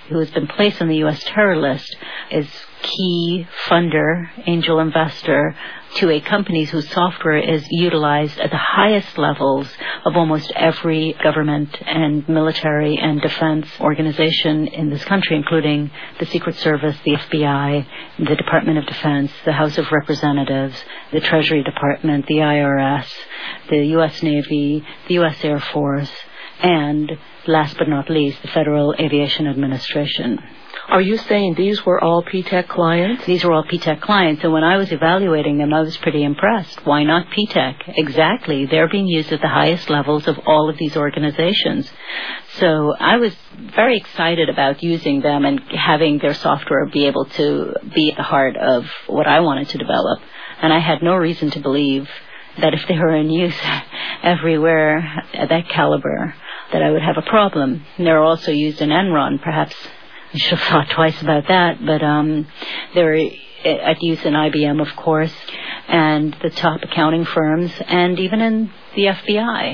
who has been placed on the U.S. terror list, is key funder, angel investor, to a company whose software is utilized at the highest levels of almost every government and military and defense organization in this country, including the Secret Service, the FBI, the Department of Defense, the House of Representatives, the Treasury Department, the IRS, the U.S. Navy, the U.S. Air Force, and last but not least, the Federal Aviation Administration. Are you saying these were all P-TECH clients? These were all P-TECH clients, and when I was evaluating them, I was pretty impressed. Why not P-TECH? Exactly. They're being used at the highest levels of all of these organizations. So I was very excited about using them and having their software be able to be at the heart of what I wanted to develop. And I had no reason to believe that if they were in use everywhere at that caliber, that I would have a problem. And they're also used in Enron. Perhaps I should have thought twice about that, but they're at use in IBM, of course, and the top accounting firms, and even in the FBI.